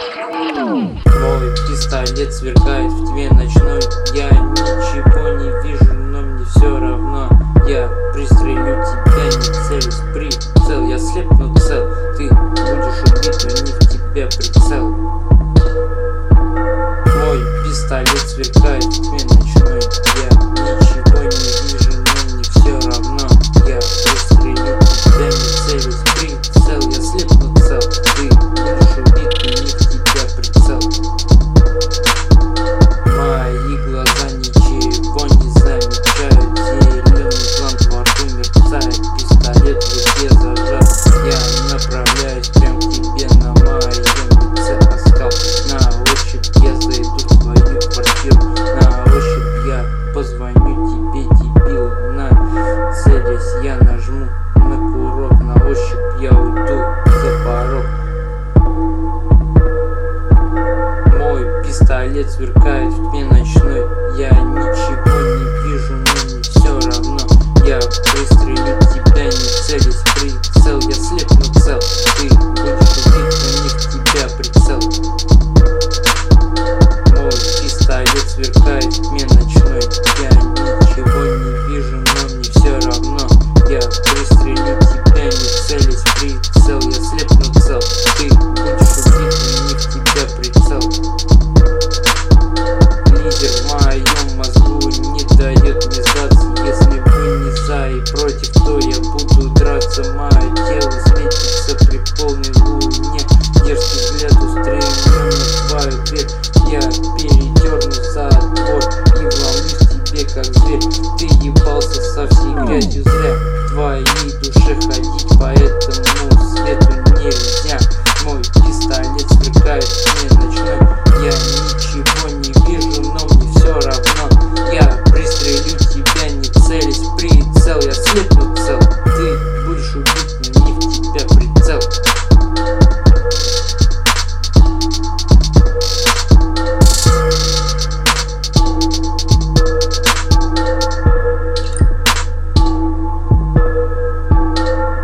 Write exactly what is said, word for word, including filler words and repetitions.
Мой пистолет сверкает в тьме ночной. Я ничего не вижу, но мне все равно. Я пристрелю тебя, не целюсь, прицел. Я слепну цел, ты будешь убит, но не в тебя прицел. Мой пистолет сверкает в тьме ночной. Я ничего не вижу, но мне все равно. Я пристрелю тебя, не целюсь, прицел. Я слепну цел, ты будешь убит, но не в тебя прицел. Мои глаза ничего не замечают. Зеленый план во рту мерцает, пистолет в руке зажат. Я направляюсь прям к тебе, на моем лице оскал. На ощупь я зайду в твою квартиру. На ощупь я позвоню тебе, дебил. На целясь я нажму на курок. На ощупь я уйду за порог. Мой пистолет сверкает в тьме ночной. Я ничего не вижу, но мне все равно. Я пристрелю тебя, не целюсь.